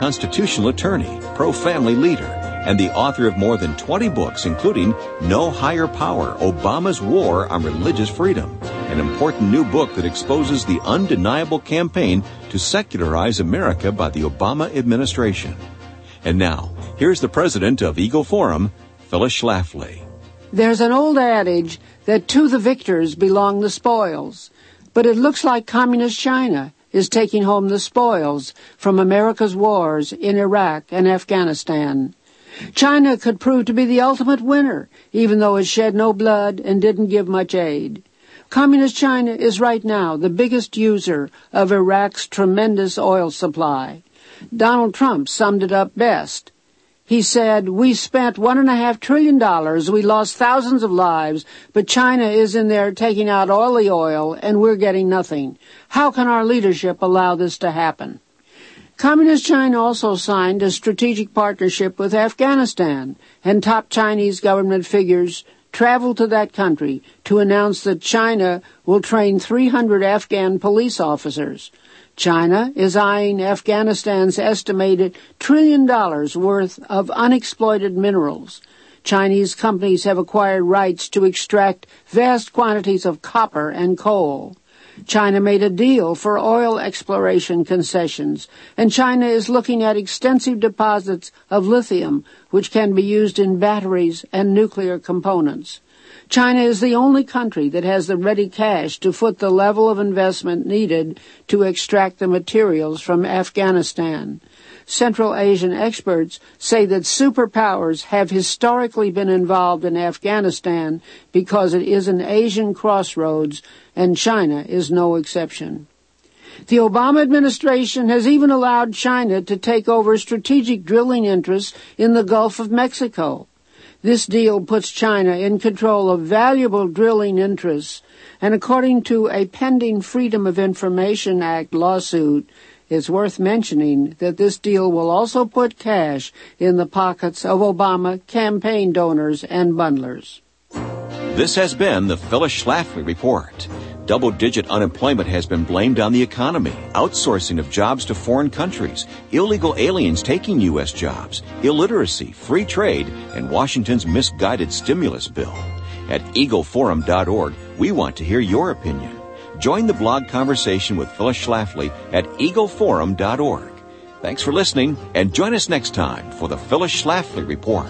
constitutional attorney, pro-family leader, and the author of more than 20 books, including No Higher Power, Obama's War on Religious Freedom, an important new book that exposes the undeniable campaign to secularize America by the Obama administration. And now, here's the president of Eagle Forum, Phyllis Schlafly. There's an old adage that to the victors belong the spoils, but it looks like Communist China is taking home the spoils from America's wars in Iraq and Afghanistan. China could prove to be the ultimate winner, even though it shed no blood and didn't give much aid. Communist China is right now the biggest user of Iraq's tremendous oil supply. Donald Trump summed it up best. He said, "We spent $1.5 trillion, we lost thousands of lives, but China is in there taking out all the oil, and we're getting nothing. How can our leadership allow this to happen?" Communist China also signed a strategic partnership with Afghanistan, and top Chinese government figures traveled to that country to announce that China will train 300 Afghan police officers. China is eyeing Afghanistan's estimated $1 trillion worth of unexploited minerals. Chinese companies have acquired rights to extract vast quantities of copper and coal. China made a deal for oil exploration concessions, and China is looking at extensive deposits of lithium, which can be used in batteries and nuclear components. China is the only country that has the ready cash to foot the level of investment needed to extract the materials from Afghanistan. Central Asian experts say that superpowers have historically been involved in Afghanistan because it is an Asian crossroads, and China is no exception. The Obama administration has even allowed China to take over strategic drilling interests in the Gulf of Mexico. This deal puts China in control of valuable drilling interests, and according to a pending Freedom of Information Act lawsuit, it's worth mentioning that this deal will also put cash in the pockets of Obama campaign donors and bundlers. This has been the Phyllis Schlafly Report. Double-digit unemployment has been blamed on the economy, outsourcing of jobs to foreign countries, illegal aliens taking U.S. jobs, illiteracy, free trade, and Washington's misguided stimulus bill. At eagleforum.org, we want to hear your opinion. Join the blog conversation with Phyllis Schlafly at eagleforum.org. Thanks for listening, and join us next time for the Phyllis Schlafly Report.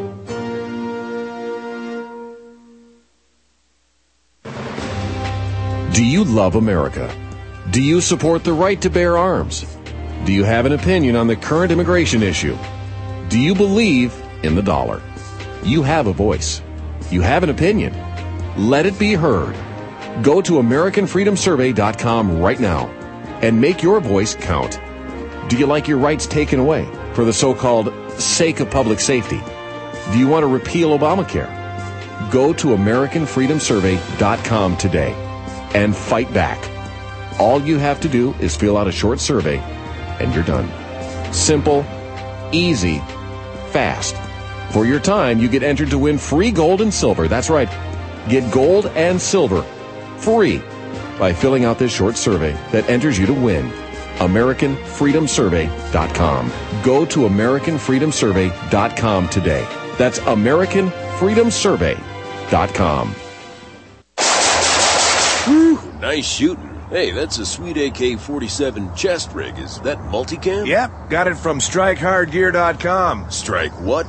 Do you love America? Do you support the right to bear arms? Do you have an opinion on the current immigration issue? Do you believe in the dollar? You have a voice. You have an opinion. Let it be heard. Go to AmericanFreedomSurvey.com right now and make your voice count. Do you like your rights taken away for the so-called sake of public safety? Do you want to repeal Obamacare? Go to AmericanFreedomSurvey.com today and fight back. All you have to do is fill out a short survey, and you're done. Simple, easy, fast. For your time, you get entered to win free gold and silver. That's right. Get gold and silver free by filling out this short survey that enters you to win. AmericanFreedomSurvey.com. Go to AmericanFreedomSurvey.com today. That's AmericanFreedomSurvey.com. Whew, nice shooting. Hey, that's a sweet AK-47 chest rig. Is that multicam? Yep, got it from StrikeHardGear.com. Strike what?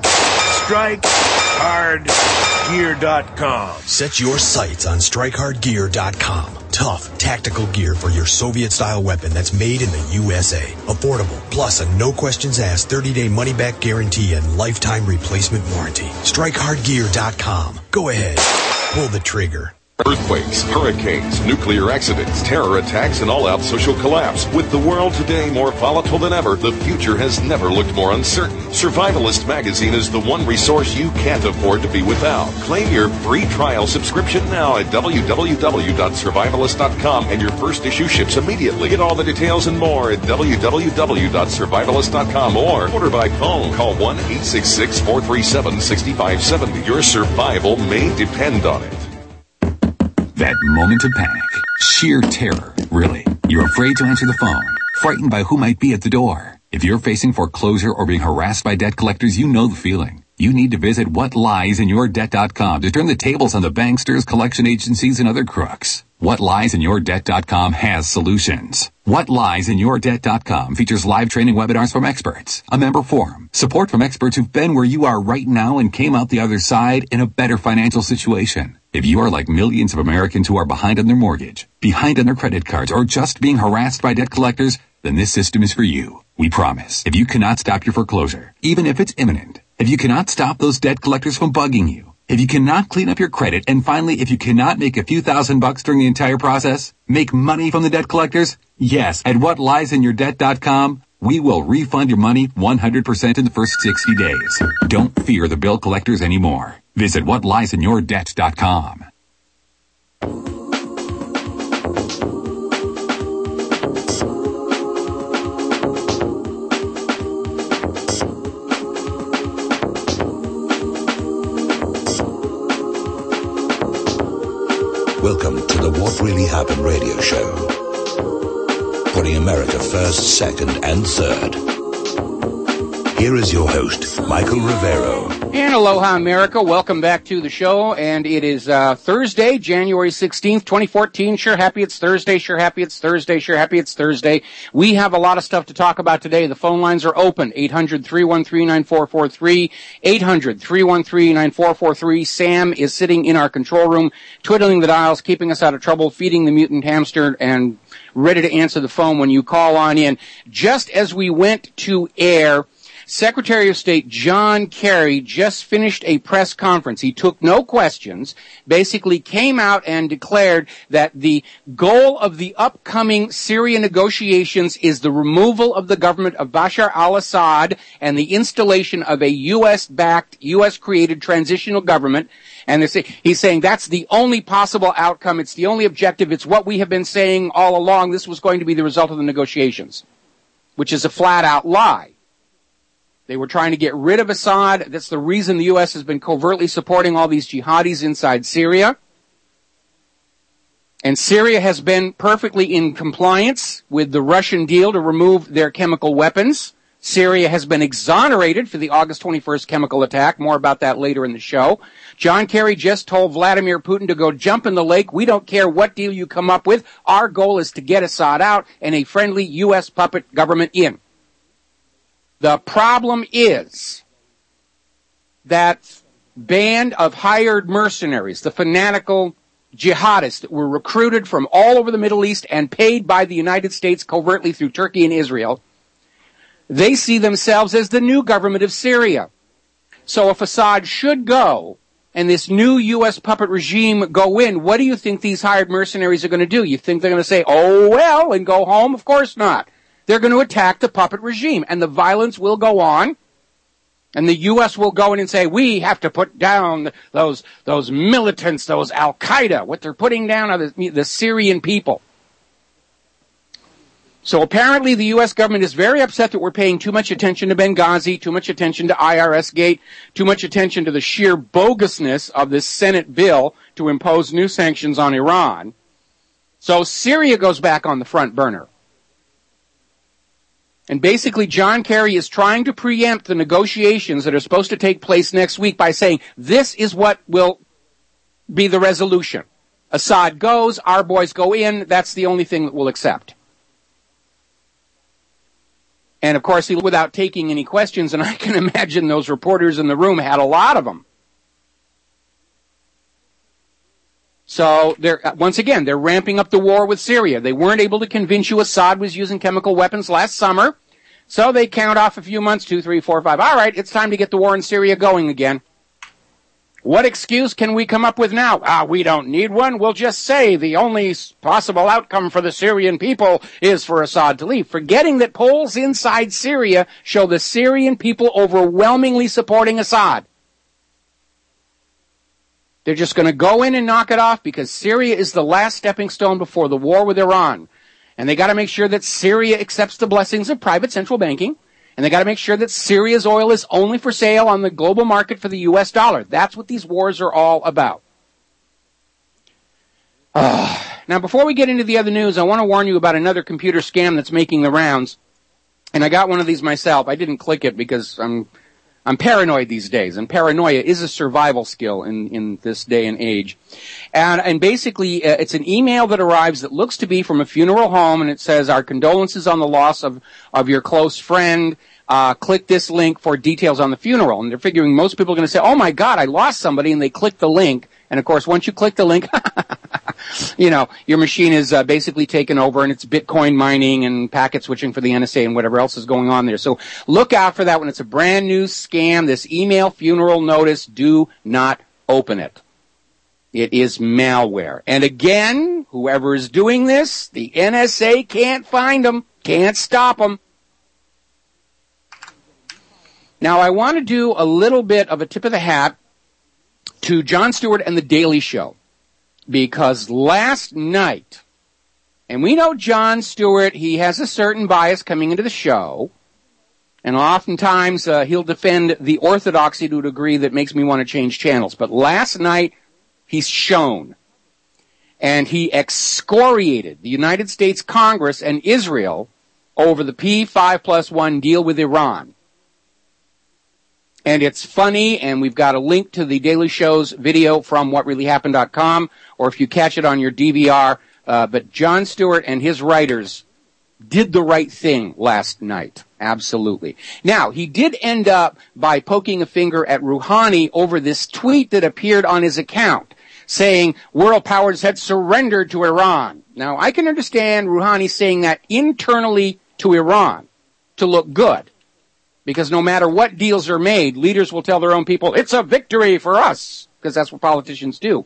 StrikeHardGear.com. Set your sights on StrikeHardGear.com. Tough, tactical gear for your Soviet-style weapon that's made in the USA. Affordable, plus a no-questions-asked 30-day money-back guarantee and lifetime replacement warranty. StrikeHardGear.com. Go ahead. Pull the trigger. Earthquakes, hurricanes, nuclear accidents, terror attacks, and all-out social collapse. With the world today more volatile than ever, the future has never looked more uncertain. Survivalist magazine is the one resource you can't afford to be without. Claim your free trial subscription now at www.survivalist.com, and your first issue ships immediately. Get all the details and more at www.survivalist.com or order by phone. Call 1-866-437-6570. Your survival may depend on it. That moment of panic. Sheer terror, really. You're afraid to answer the phone, frightened by who might be at the door. If you're facing foreclosure or being harassed by debt collectors, you know the feeling. You need to visit whatliesInYourDebt.com to turn the tables on the banksters, collection agencies, and other crooks. WhatLiesInYourDebt.com has solutions. WhatLiesInYourDebt.com features live training webinars from experts, a member forum, support from experts who've been where you are right now and came out the other side in a better financial situation. If you are like millions of Americans who are behind on their mortgage, behind on their credit cards, or just being harassed by debt collectors, then this system is for you. We promise. If you cannot stop your foreclosure, even if it's imminent, if you cannot stop those debt collectors from bugging you, if you cannot clean up your credit, and finally, if you cannot make a few $1,000s during the entire process, make money from the debt collectors, yes, at WhatLiesInYourDebt.com, we will refund your money 100% in the first 60 days. Don't fear the bill collectors anymore. Visit WhatLiesInYourDebt.com. Welcome to the What Really Happened radio show. Putting America first, second, and third. Here is your host, Michael Rivero. And aloha, America. Welcome back to the show. And it is Thursday, January 16th, 2014. Sure happy it's Thursday. Sure happy it's Thursday. Sure happy it's Thursday. We have a lot of stuff to talk about today. The phone lines are open. 800-313-9443. 800-313-9443. Sam is sitting in our control room, twiddling the dials, keeping us out of trouble, feeding the mutant hamster, and ready to answer the phone when you call on in. Just as we went to air, Secretary of State John Kerry just finished a press conference. He took no questions, basically came out and declared that the goal of the upcoming Syria negotiations is the removal of the government of Bashar al-Assad and the installation of a U.S.-backed, U.S.-created transitional government. And he's saying that's the only possible outcome. It's the only objective. It's what we have been saying all along. This was going to be the result of the negotiations, which is a flat-out lie. They were trying to get rid of Assad. That's the reason the U.S. has been covertly supporting all these jihadis inside Syria. And Syria has been perfectly in compliance with the Russian deal to remove their chemical weapons. Syria has been exonerated for the August 21st chemical attack. More about that later in the show. John Kerry just told Vladimir Putin to go jump in the lake. We don't care what deal you come up with. Our goal is to get Assad out and a friendly U.S. puppet government in. The problem is that band of hired mercenaries, the fanatical jihadists that were recruited from all over the Middle East and paid by the United States covertly through Turkey and Israel, they see themselves as the new government of Syria. So if Assad should go and this new U.S. puppet regime go in, what do you think these hired mercenaries are going to do? You think they're going to say, oh, well, and go home? Of course not. They're going to attack the puppet regime, and the violence will go on, and the U.S. will go in and say, we have to put down those militants, those Al-Qaeda. What they're putting down are the Syrian people. So apparently the U.S. government is very upset that we're paying too much attention to Benghazi, too much attention to IRS Gate, too much attention to the sheer bogusness of this Senate bill to impose new sanctions on Iran. So Syria goes back on the front burner. And basically, John Kerry is trying to preempt the negotiations that are supposed to take place next week by saying, this is what will be the resolution. Assad goes, our boys go in, that's the only thing that we'll accept. And of course, without taking any questions, and I can imagine those reporters in the room had a lot of them. So, once again, they're ramping up the war with Syria. They weren't able to convince you Assad was using chemical weapons last summer. So they count off a few months, 2, 3, 4, 5. All right, it's time to get the war in Syria going again. What excuse can we come up with now? We don't need one. We'll just say the only possible outcome for the Syrian people is for Assad to leave. Forgetting that polls inside Syria show the Syrian people overwhelmingly supporting Assad. They're just going to go in and knock it off because Syria is the last stepping stone before the war with Iran. And they got to make sure that Syria accepts the blessings of private central banking. And they got to make sure that Syria's oil is only for sale on the global market for the U.S. dollar. That's what these wars are all about. Now, before we get into the other news, I want to warn you about another computer scam that's making the rounds. And I got one of these myself. I didn't click it because I'm paranoid these days, and paranoia is a survival skill in this day and age. And basically, it's an email that arrives that looks to be from a funeral home, and it says, "Our condolences on the loss of your close friend. Click this link for details on the funeral." And they're figuring most people are going to say, "Oh my God, I lost somebody," and they click the link. And of course, once you click the link, your machine is basically taken over, and it's Bitcoin mining and packet switching for the NSA and whatever else is going on there. So look out for that when it's a brand new scam. This email funeral notice, do not open it. It is malware. And again, whoever is doing this, the NSA can't find them, can't stop them. Now, I want to do a little bit of a tip of the hat to Jon Stewart and The Daily Show, because last night, and we know Jon Stewart, he has a certain bias coming into the show, and oftentimes he'll defend the orthodoxy to a degree that makes me want to change channels. But last night, he's shown, and he excoriated the United States Congress and Israel over the P5+1 deal with Iran. And it's funny, and we've got a link to the Daily Show's video from whatreallyhappened.com, or if you catch it on your DVR. But Jon Stewart and his writers did the right thing last night. Absolutely. Now, he did end up by poking a finger at Rouhani over this tweet that appeared on his account, saying world powers had surrendered to Iran. Now, I can understand Rouhani saying that internally to Iran to look good. Because no matter what deals are made, leaders will tell their own people, it's a victory for us, because that's what politicians do.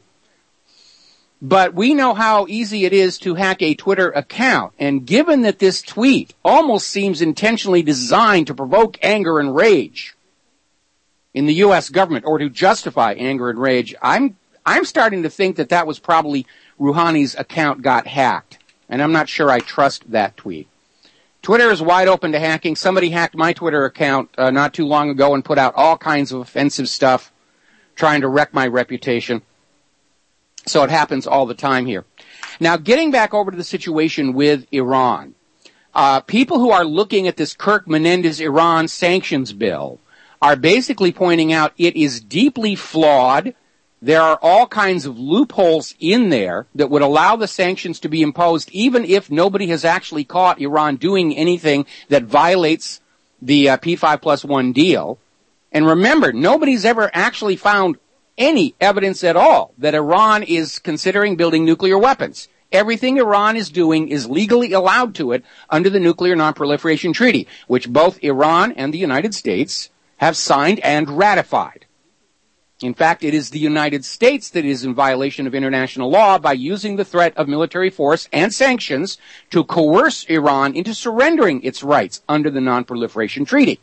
But we know how easy it is to hack a Twitter account, and given that this tweet almost seems intentionally designed to provoke anger and rage in the U.S. government, or to justify anger and rage, I'm starting to think that was probably Rouhani's account got hacked, and I'm not sure I trust that tweet. Twitter is wide open to hacking. Somebody hacked my Twitter account not too long ago and put out all kinds of offensive stuff, trying to wreck my reputation. So it happens all the time here. Now, getting back over to the situation with Iran, people who are looking at this Kirk Menendez Iran sanctions bill are basically pointing out it is deeply flawed. There are all kinds of loopholes in there that would allow the sanctions to be imposed even if nobody has actually caught Iran doing anything that violates the P5+1 deal. And remember, nobody's ever actually found any evidence at all that Iran is considering building nuclear weapons. Everything Iran is doing is legally allowed to it under the Nuclear Non-Proliferation Treaty, which both Iran and the United States have signed and ratified. In fact, it is the United States that is in violation of international law by using the threat of military force and sanctions to coerce Iran into surrendering its rights under the Non-Proliferation Treaty.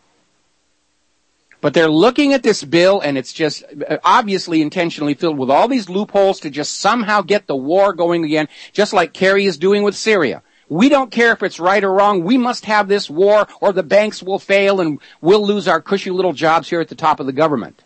But they're looking at this bill, and it's just obviously intentionally filled with all these loopholes to just somehow get the war going again, just like Kerry is doing with Syria. We don't care if it's right or wrong. We must have this war, or the banks will fail, and we'll lose our cushy little jobs here at the top of the government.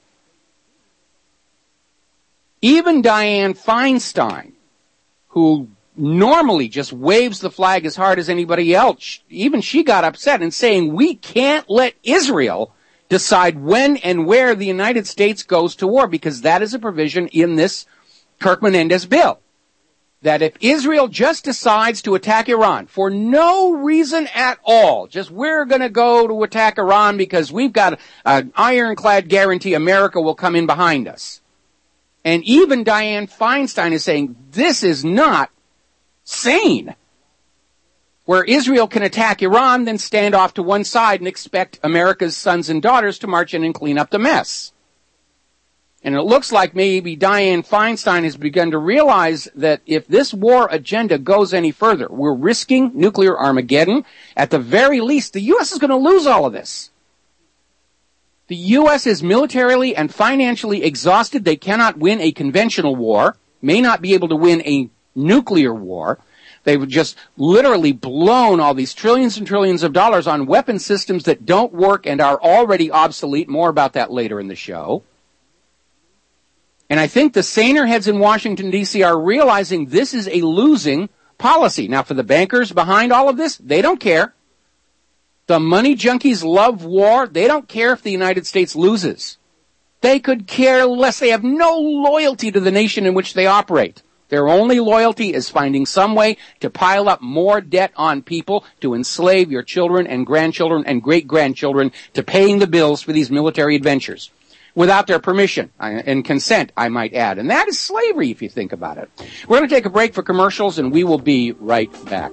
Even Dianne Feinstein, who normally just waves the flag as hard as anybody else, even she got upset and saying, we can't let Israel decide when and where the United States goes to war, because that is a provision in this Kirk Menendez bill. That if Israel just decides to attack Iran for no reason at all, just we're going to go to attack Iran because we've got an ironclad guarantee America will come in behind us. And even Dianne Feinstein is saying this is not sane. Where Israel can attack Iran, then stand off to one side and expect America's sons and daughters to march in and clean up the mess. And it looks like maybe Dianne Feinstein has begun to realize that if this war agenda goes any further, we're risking nuclear Armageddon. At the very least, the U.S. is going to lose all of this. The U.S. is militarily and financially exhausted. They cannot win a conventional war, may not be able to win a nuclear war. They've just literally blown all these trillions and trillions of dollars on weapon systems that don't work and are already obsolete. More about that later in the show. And I think the saner heads in Washington, D.C. are realizing this is a losing policy. Now, for the bankers behind all of this, they don't care. The money junkies love war. They don't care if the United States loses. They could care less. They have no loyalty to the nation in which they operate. Their only loyalty is finding some way to pile up more debt on people, to enslave your children and grandchildren and great-grandchildren to paying the bills for these military adventures. Without their permission and consent, I might add. And that is slavery, if you think about it. We're going to take a break for commercials, and we will be right back.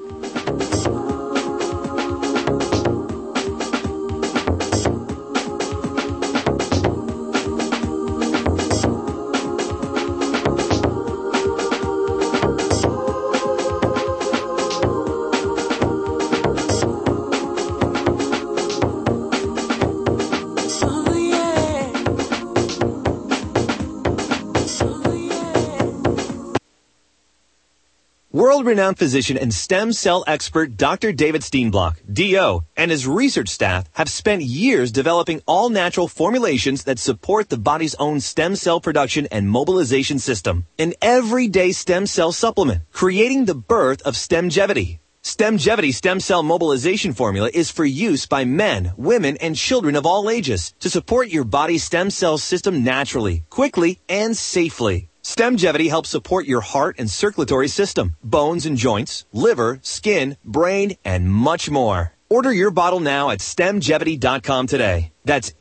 World-renowned physician and stem cell expert Dr. David Steenblock, D.O., and his research staff have spent years developing all-natural formulations that support the body's own stem cell production and mobilization system. An everyday stem cell supplement, creating the birth of Stemgevity. Stemgevity stem cell mobilization formula is for use by men, women, and children of all ages to support your body's stem cell system naturally, quickly, and safely. Stemgevity helps support your heart and circulatory system, bones and joints, liver, skin, brain, and much more. Order your bottle now at Stemgevity.com today. That's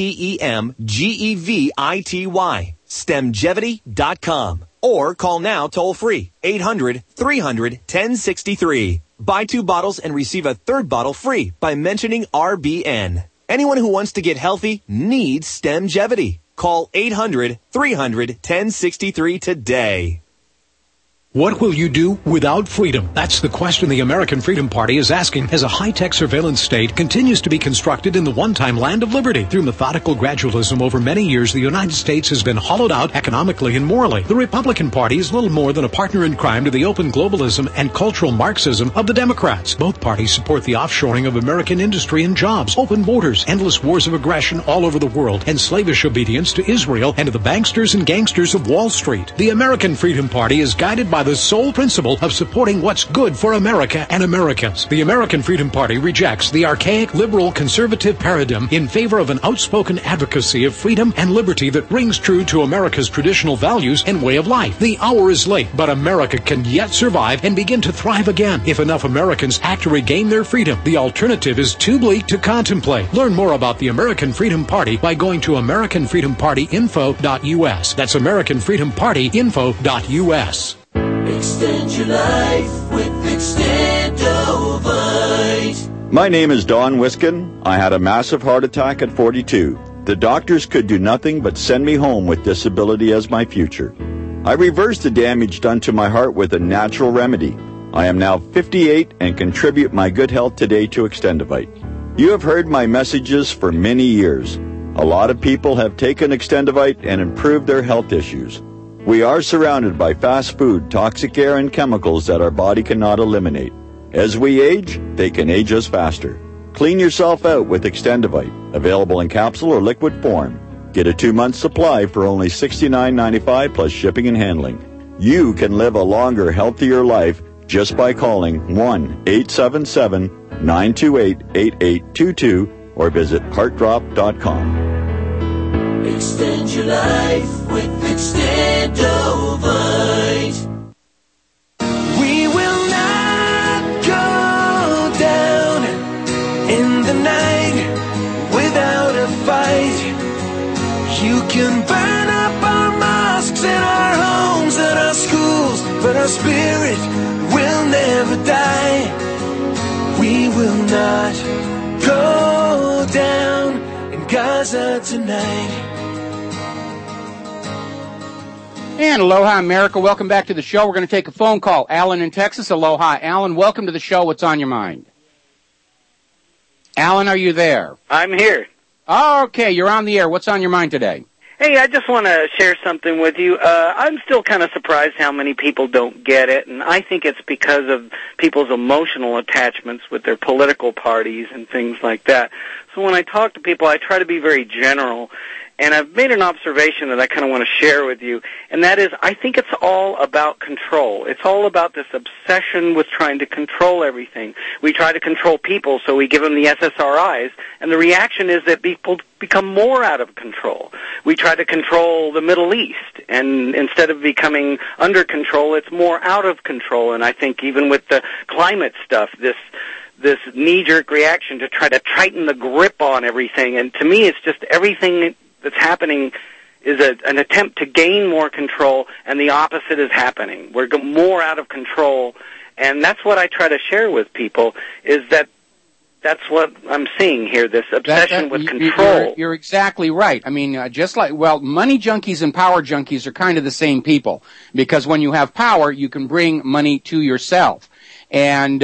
STEMGEVITY. Stemgevity.com. Or call now toll free, 800-300-1063. Buy 2 bottles and receive a 3rd bottle free by mentioning RBN. Anyone who wants to get healthy needs Stemgevity. Call 800-300-1063 today. What will you do without freedom? That's the question the American Freedom Party is asking as a high-tech surveillance state continues to be constructed in the one-time land of liberty. Through methodical gradualism over many years, the United States has been hollowed out economically and morally. The Republican Party is little more than a partner in crime to the open globalism and cultural Marxism of the Democrats. Both parties support the offshoring of American industry and jobs, open borders, endless wars of aggression all over the world, and slavish obedience to Israel and to the banksters and gangsters of Wall Street. The American Freedom Party is guided by the sole principle of supporting what's good for America and Americans. The American Freedom Party rejects the archaic liberal conservative paradigm in favor of an outspoken advocacy of freedom and liberty that rings true to America's traditional values and way of life. The hour is late, but America can yet survive and begin to thrive again if enough Americans act to regain their freedom. The alternative is too bleak to contemplate. Learn more about the American Freedom Party by going to AmericanFreedomPartyInfo.us. That's AmericanFreedomPartyInfo.us. Extend your life with Extendovite. My name is Don Wiskin. I had a massive heart attack at 42. The doctors could do nothing but send me home with disability as my future. I reversed the damage done to my heart with a natural remedy. I am now 58 and contribute my good health today to Extendovite. You have heard my messages for many years. A lot of people have taken Extendovite and improved their health issues. We are surrounded by fast food, toxic air, and chemicals that our body cannot eliminate. As we age, they can age us faster. Clean yourself out with Extendovite, available in capsule or liquid form. Get a 2-month supply for only $69.95 plus shipping and handling. You can live a longer, healthier life just by calling 1-877-928-8822 or visit heartdrop.com. Extend your life with Extendovite. We will not go down in the night without a fight. You can burn up our mosques and our homes and our schools, but our spirit will never die. We will not go down in Gaza tonight. And aloha, America. Welcome back to the show. We're going to take a phone call. Alan in Texas. Aloha. Alan, welcome to the show. What's on your mind? Alan, are you there? I'm here. Okay, you're on the air. What's on your mind today? Hey, I just want to share something with you. I'm still kind of surprised how many people don't get it, and I think it's because of people's emotional attachments with their political parties and things like that. So when I talk to people, I try to be very general. And I've made an observation that I kind of want to share with you, and that is I think it's all about control. It's all about this obsession with trying to control everything. We try to control people, so we give them the SSRIs, and the reaction is that people become more out of control. We try to control the Middle East, and instead of becoming under control, it's more out of control. And I think even with the climate stuff, this knee-jerk reaction to try to tighten the grip on everything, and to me it's just everything that's happening is an attempt to gain more control, and the opposite is happening. We're more out of control, and that's what I try to share with people, is that that's what I'm seeing here, this obsession with control. You're exactly right. I mean, money junkies and power junkies are kind of the same people, because when you have power, you can bring money to yourself. And,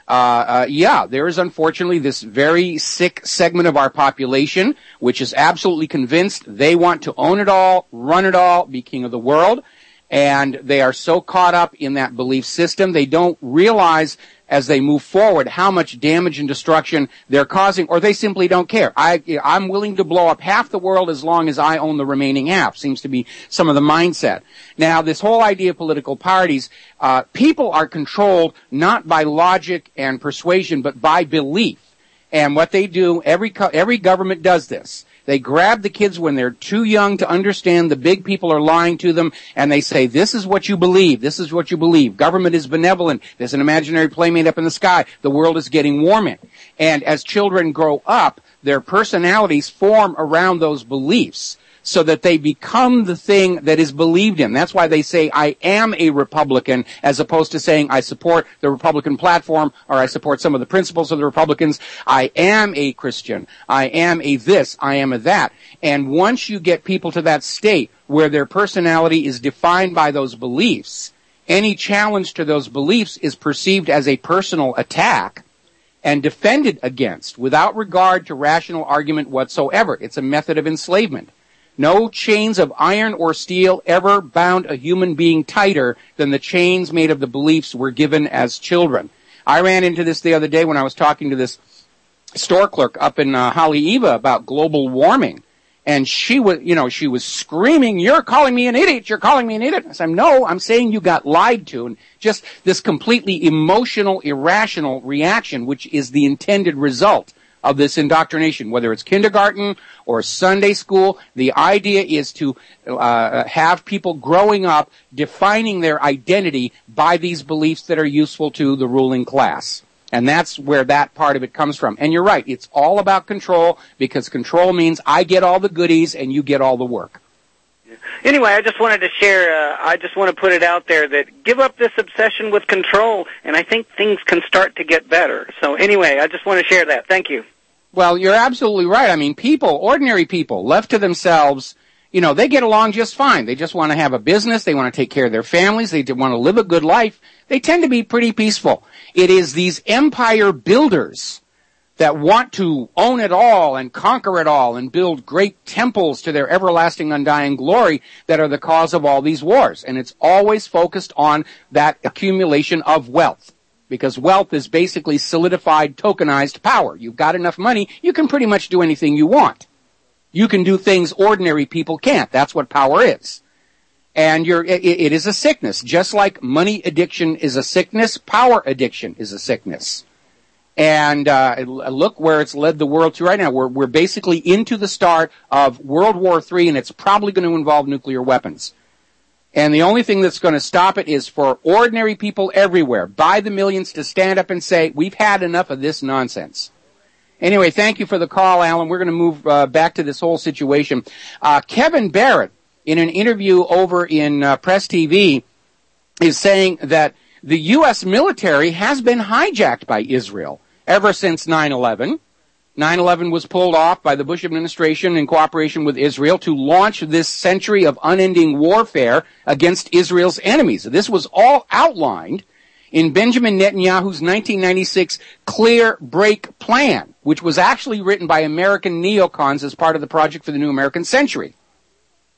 there is unfortunately this very sick segment of our population which is absolutely convinced they want to own it all, run it all, be king of the world. And they are so caught up in that belief system, they don't realize as they move forward how much damage and destruction they're causing, or they simply don't care. I'm willing to blow up half the world as long as I own the remaining half, seems to be some of the mindset. Now, this whole idea of political parties, people are controlled not by logic and persuasion, but by belief. And what they do, every government does this. They grab the kids when they're too young to understand the big people are lying to them, and they say, this is what you believe, this is what you believe. Government is benevolent. There's an imaginary playmate up in the sky. The world is getting warming. And as children grow up, their personalities form around those beliefs, so that they become the thing that is believed in. That's why they say, I am a Republican, as opposed to saying, I support the Republican platform, or I support some of the principles of the Republicans. I am a Christian. I am a this. I am a that. And once you get people to that state where their personality is defined by those beliefs, any challenge to those beliefs is perceived as a personal attack and defended against without regard to rational argument whatsoever. It's a method of enslavement. No chains of iron or steel ever bound a human being tighter than the chains made of the beliefs we're given as children. I ran into this the other day when I was talking to this store clerk up in Haleiwa about global warming. And she was screaming, you're calling me an idiot, you're calling me an idiot. I said, no, I'm saying you got lied to. And just this completely emotional, irrational reaction, which is the intended result of this indoctrination, whether it's kindergarten or Sunday school. The idea is to have people growing up defining their identity by these beliefs that are useful to the ruling class. And that's where that part of it comes from. And you're right, it's all about control, because control means I get all the goodies and you get all the work. Anyway, I just wanted to share, I just want to put it out there that give up this obsession with control, and I think things can start to get better. So anyway, I just want to share that. Thank you. Well, you're absolutely right. I mean, ordinary people, left to themselves, they get along just fine. They just want to have a business. They want to take care of their families. They want to live a good life. They tend to be pretty peaceful. It is these empire builders that want to own it all and conquer it all and build great temples to their everlasting undying glory that are the cause of all these wars. And it's always focused on that accumulation of wealth, because wealth is basically solidified, tokenized power. You've got enough money, you can pretty much do anything you want. You can do things ordinary people can't. That's what power is. And it is a sickness. Just like money addiction is a sickness, power addiction is a sickness. And look where it's led the world to right now. We're basically into the start of World War III, and it's probably going to involve nuclear weapons. And the only thing that's going to stop it is for ordinary people everywhere, by the millions, to stand up and say, we've had enough of this nonsense. Anyway, thank you for the call, Alan. We're going to move back to this whole situation. Kevin Barrett, in an interview over in Press TV, is saying that the U.S. military has been hijacked by Israel ever since 9/11. 9/11 was pulled off by the Bush administration in cooperation with Israel to launch this century of unending warfare against Israel's enemies. This was all outlined in Benjamin Netanyahu's 1996 Clear Break Plan, which was actually written by American neocons as part of the Project for the New American Century.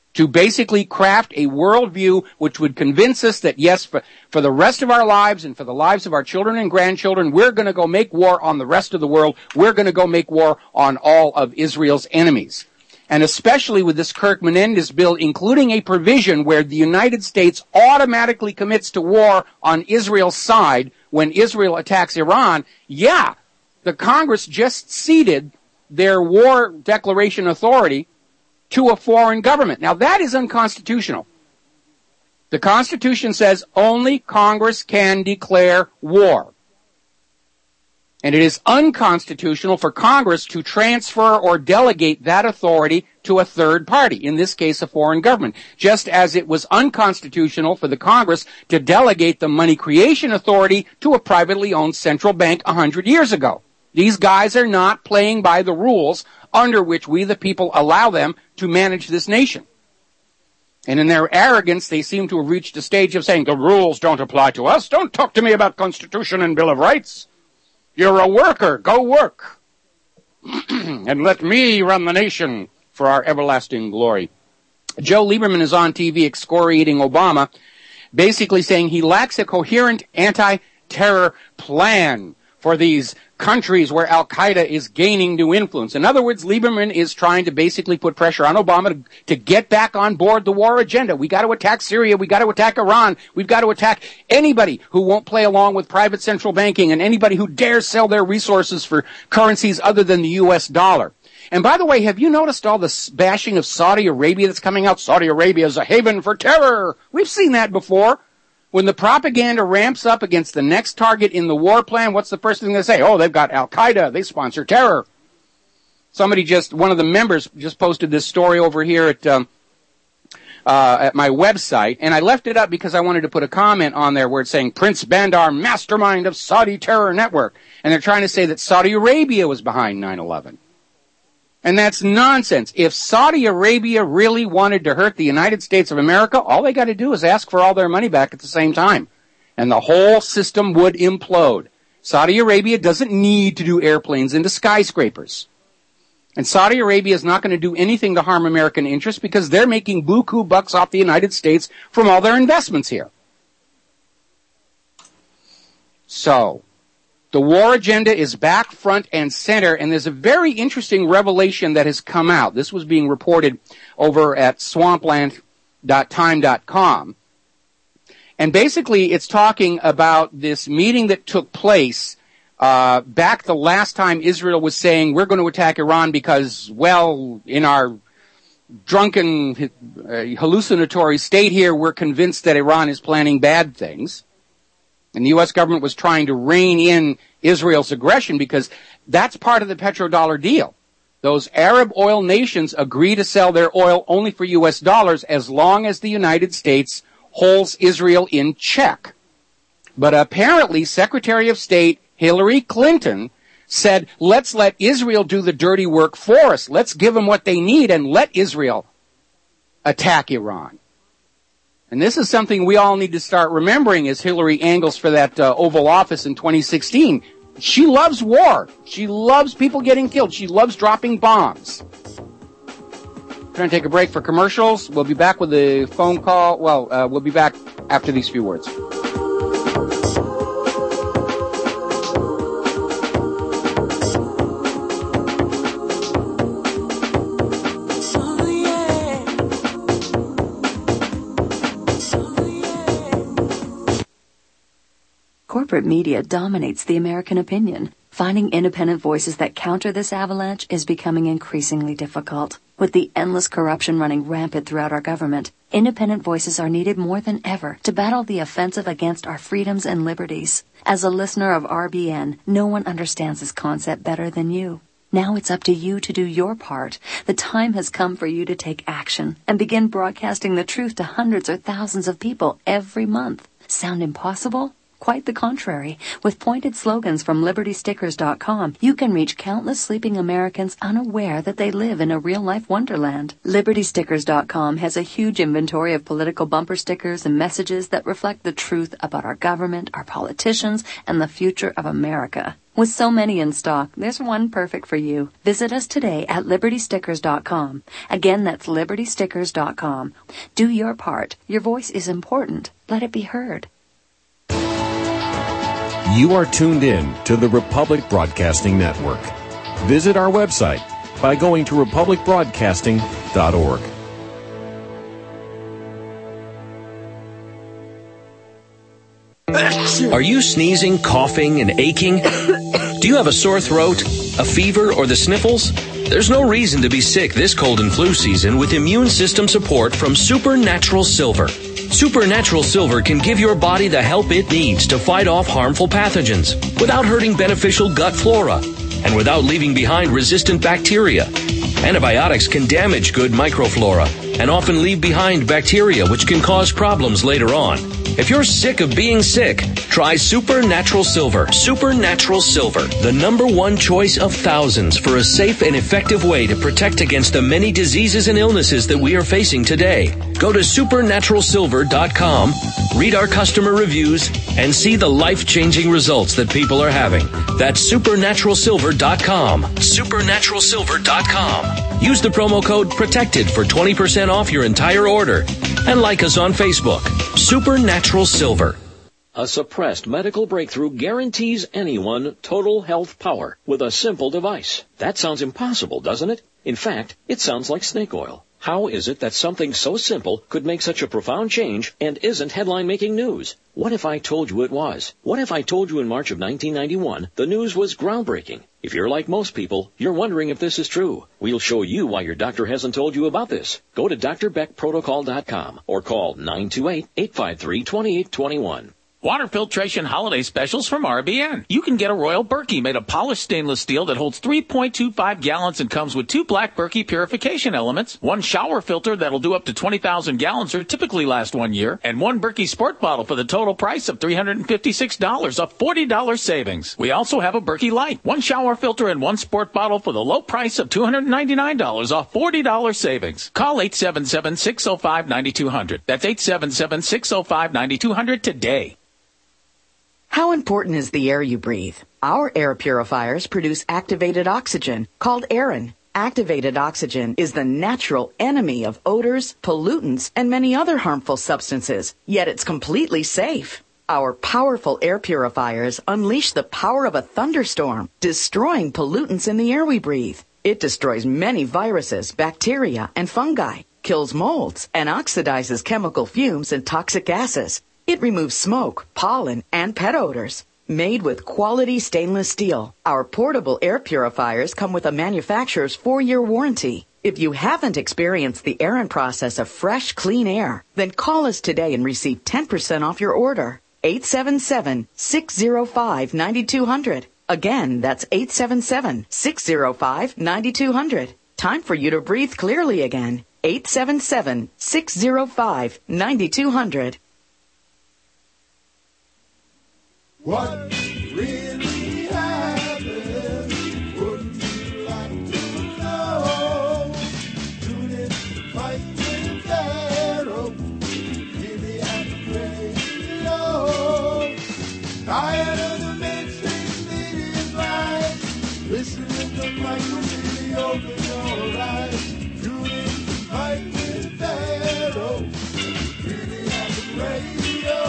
to basically craft a worldview which would convince us that, yes, for the rest of our lives and for the lives of our children and grandchildren, we're going to go make war on the rest of the world. We're going to go make war on all of Israel's enemies. And especially with this Kirk-Menendez bill, including a provision where the United States automatically commits to war on Israel's side when Israel attacks Iran, yeah, the Congress just ceded their war declaration authority to a foreign government. Now, that is unconstitutional. The Constitution says only Congress can declare war. And it is unconstitutional for Congress to transfer or delegate that authority to a third party, in this case a foreign government, just as it was unconstitutional for the Congress to delegate the money creation authority to a privately owned central bank 100 years ago. These guys are not playing by the rules under which we the people allow them to manage this nation. And in their arrogance, they seem to have reached a stage of saying, the rules don't apply to us. Don't talk to me about Constitution and Bill of Rights. You're a worker. Go work. And let me run the nation for our everlasting glory. Joe Lieberman is on TV excoriating Obama, basically saying he lacks a coherent anti-terror plan for these countries where Al-Qaeda is gaining new influence. In other words, Lieberman is trying to basically put pressure on Obama to get back on board the war agenda. We got to attack Syria. We got to attack Iran. We've got to attack anybody who won't play along with private central banking and anybody who dares sell their resources for currencies other than the U.S. dollar. And by the way, have you noticed all the bashing of Saudi Arabia that's coming out? Saudi Arabia is a haven for terror. We've seen that before. When the propaganda ramps up against the next target in the war plan, what's the first thing they say? Oh, they've got Al-Qaeda. They sponsor terror. One of the members just posted this story over here at my website, and I left it up because I wanted to put a comment on there where it's saying Prince Bandar, mastermind of Saudi terror network. And they're trying to say that Saudi Arabia was behind 9/11. And that's nonsense. If Saudi Arabia really wanted to hurt the United States of America, all they got to do is ask for all their money back at the same time. And the whole system would implode. Saudi Arabia doesn't need to do airplanes into skyscrapers. And Saudi Arabia is not going to do anything to harm American interests because they're making buku bucks off the United States from all their investments here. So, the war agenda is back, front, and center, and there's a very interesting revelation that has come out. This was being reported over at swampland.time.com. And basically, it's talking about this meeting that took place back the last time Israel was saying, we're going to attack Iran because, well, in our drunken, hallucinatory state here, we're convinced that Iran is planning bad things. And the U.S. government was trying to rein in Israel's aggression because that's part of the petrodollar deal. Those Arab oil nations agree to sell their oil only for U.S. dollars as long as the United States holds Israel in check. But apparently, Secretary of State Hillary Clinton said, let's let Israel do the dirty work for us. Let's give them what they need and let Israel attack Iran. And this is something we all need to start remembering as Hillary angles for that Oval Office in 2016. She loves war. She loves people getting killed. She loves dropping bombs. We're going to take a break for commercials. We'll be back with a phone call. We'll be back after these few words. Corporate media dominates the American opinion. Finding independent voices that counter this avalanche is becoming increasingly difficult. With the endless corruption running rampant throughout our government, independent voices are needed more than ever to battle the offensive against our freedoms and liberties. As a listener of RBN, no one understands this concept better than you. Now it's up to you to do your part. The time has come for you to take action and begin broadcasting the truth to hundreds or thousands of people every month. Sound impossible? Quite the contrary. With pointed slogans from LibertyStickers.com, you can reach countless sleeping Americans unaware that they live in a real-life wonderland. LibertyStickers.com has a huge inventory of political bumper stickers and messages that reflect the truth about our government, our politicians, and the future of America. With so many in stock, there's one perfect for you. Visit us today at LibertyStickers.com. Again, that's LibertyStickers.com. Do your part. Your voice is important. Let it be heard. You are tuned in to the Republic Broadcasting Network. Visit our website by going to republicbroadcasting.org. Are you sneezing, coughing, and aching? Do you have a sore throat, a fever, or the sniffles? There's no reason to be sick this cold and flu season with immune system support from Supernatural Silver. Supernatural Silver can give your body the help it needs to fight off harmful pathogens without hurting beneficial gut flora and without leaving behind resistant bacteria. Antibiotics can damage good microflora and often leave behind bacteria which can cause problems later on. If you're sick of being sick, try Supernatural Silver. Supernatural Silver, the #1 choice of thousands for a safe and effective way to protect against the many diseases and illnesses that we are facing today. Go to supernaturalsilver.com, read our customer reviews, and see the life-changing results that people are having. That's supernaturalsilver.com. Supernaturalsilver.com. Use the promo code PROTECTED for 20% off your entire order. And like us on Facebook. Supernatural Silver. A suppressed medical breakthrough guarantees anyone total health power with a simple device. That sounds impossible, doesn't it? In fact, it sounds like snake oil. How is it that something so simple could make such a profound change and isn't headline-making news? What if I told you it was? What if I told you in March of 1991 the news was groundbreaking? If you're like most people, you're wondering if this is true. We'll show you why your doctor hasn't told you about this. Go to drbeckprotocol.com or call 928-853-2821. Water filtration holiday specials from RBN. You can get a Royal Berkey made of polished stainless steel that holds 3.25 gallons and comes with 2 black Berkey purification elements, 1 shower filter that'll do up to 20,000 gallons or typically last 1 year, and 1 Berkey Sport bottle for the total price of $356, a $40 savings. We also have a Berkey Light, 1 shower filter and 1 sport bottle for the low price of $299, a $40 savings. Call 877-605-9200. That's 877-605-9200 today. How important is the air you breathe? Our air purifiers produce activated oxygen, called Aerin. Activated oxygen is the natural enemy of odors, pollutants, and many other harmful substances, yet it's completely safe. Our powerful air purifiers unleash the power of a thunderstorm, destroying pollutants in the air we breathe. It destroys many viruses, bacteria, and fungi, kills molds, and oxidizes chemical fumes and toxic gases. It removes smoke, pollen, and pet odors. Made with quality stainless steel, our portable air purifiers come with a manufacturer's 4-year warranty. If you haven't experienced the Aerin process of fresh, clean air, then call us today and receive 10% off your order. 877-605-9200. Again, that's 877-605-9200. Time for you to breathe clearly again. 877-605-9200. What really happened? Wouldn't you like to know? Tune in to Fight with Pharaoh. Really at the radio. Tired of the mainstream media's lies. Listening to Mike really open your eyes. Tune in to Fight with Pharaoh. Really at the radio.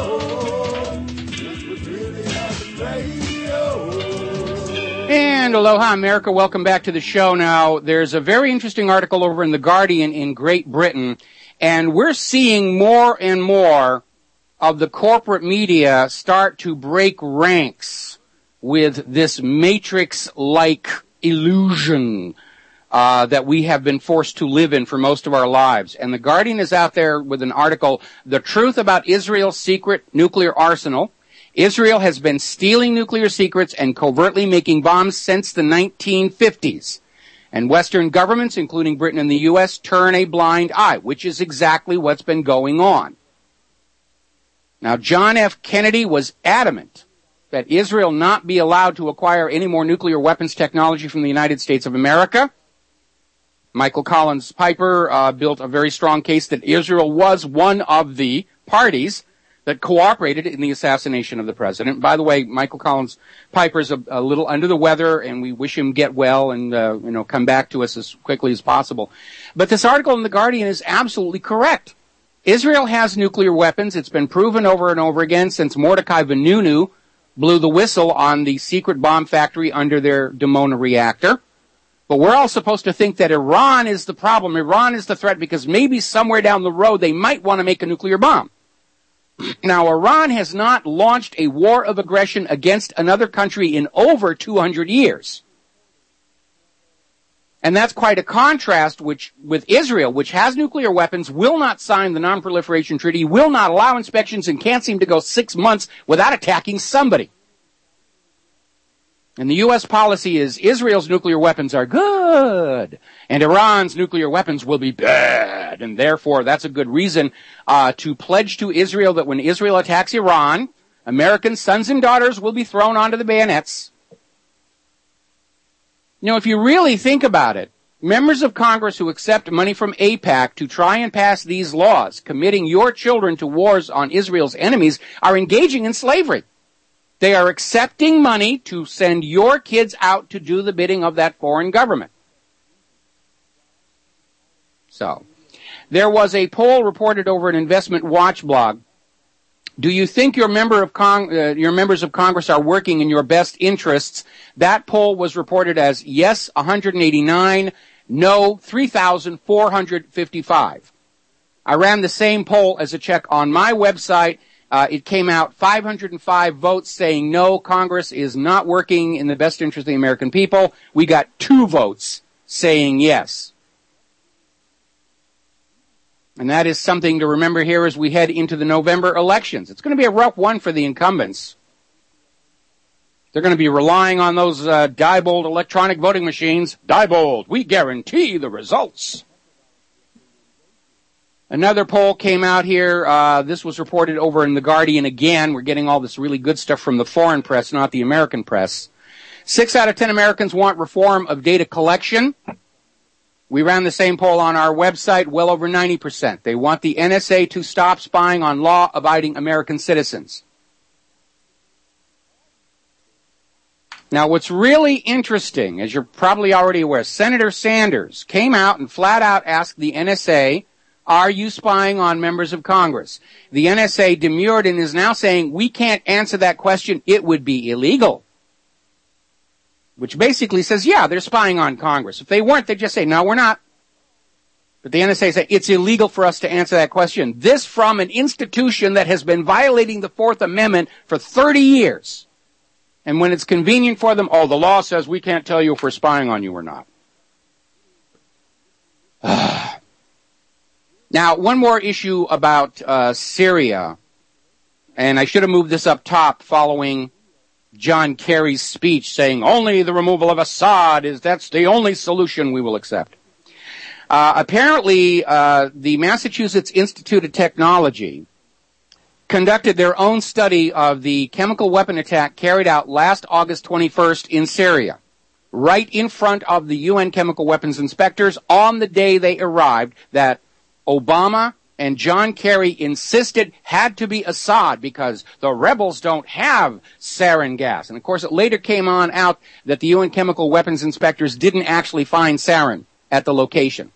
And aloha, America. Welcome back to the show. Now, there's a very interesting article over in The Guardian in Great Britain, and we're seeing more and more of the corporate media start to break ranks with this matrix-like illusion that we have been forced to live in for most of our lives. And The Guardian is out there with an article, The Truth About Israel's Secret Nuclear Arsenal. Israel has been stealing nuclear secrets and covertly making bombs since the 1950s. And Western governments, including Britain and the U.S., turn a blind eye, which is exactly what's been going on. Now, John F. Kennedy was adamant that Israel not be allowed to acquire any more nuclear weapons technology from the United States of America. Michael Collins Piper built a very strong case that Israel was one of the parties that cooperated in the assassination of the president. By the way, Michael Collins Piper's a little under the weather, and we wish him get well and come back to us as quickly as possible. But this article in The Guardian is absolutely correct. Israel has nuclear weapons. It's been proven over and over again since Mordecai Vanunu blew the whistle on the secret bomb factory under their Dimona reactor. But we're all supposed to think that Iran is the problem. Iran is the threat because maybe somewhere down the road they might want to make a nuclear bomb. Now, Iran has not launched a war of aggression against another country in over 200 years. And that's quite a contrast with Israel, which has nuclear weapons, will not sign the Non-Proliferation Treaty, will not allow inspections, and can't seem to go 6 months without attacking somebody. And the U.S. policy is Israel's nuclear weapons are good, and Iran's nuclear weapons will be bad. And therefore, that's a good reason to pledge to Israel that when Israel attacks Iran, American sons and daughters will be thrown onto the bayonets. If you really think about it, members of Congress who accept money from AIPAC to try and pass these laws, committing your children to wars on Israel's enemies, are engaging in slavery. They are accepting money to send your kids out to do the bidding of that foreign government. So, there was a poll reported over an Investment Watch blog. Do you think your members of Congress are working in your best interests? That poll was reported as yes, 189, no, 3,455. I ran the same poll as a check on my website. It came out 505 votes saying no, Congress is not working in the best interest of the American people. We got 2 votes saying yes. And that is something to remember here as we head into the November elections. It's going to be a rough one for the incumbents. They're going to be relying on those Diebold electronic voting machines. Diebold, we guarantee the results. Another poll came out here. This was reported over in The Guardian again. We're getting all this really good stuff from the foreign press, not the American press. 6 out of 10 Americans want reform of data collection. We ran the same poll on our website, well over 90%. They want the NSA to stop spying on law-abiding American citizens. Now, what's really interesting, as you're probably already aware, Senator Sanders came out and flat out asked the NSA, are you spying on members of Congress? The NSA demurred and is now saying, we can't answer that question. It would be illegal. Which basically says, yeah, they're spying on Congress. If they weren't, they'd just say, no, we're not. But the NSA say, it's illegal for us to answer that question. This from an institution that has been violating the Fourth Amendment for 30 years. And when it's convenient for them, the law says we can't tell you if we're spying on you or not. Now, one more issue about Syria, and I should have moved this up top following John Kerry's speech saying only the removal of Assad that's the only solution we will accept. Apparently, the Massachusetts Institute of Technology conducted their own study of the chemical weapon attack carried out last August 21st in Syria, right in front of the UN chemical weapons inspectors on the day they arrived, that Obama and John Kerry insisted had to be Assad because the rebels don't have sarin gas. And of course it later came out that the UN chemical weapons inspectors didn't actually find sarin at the location.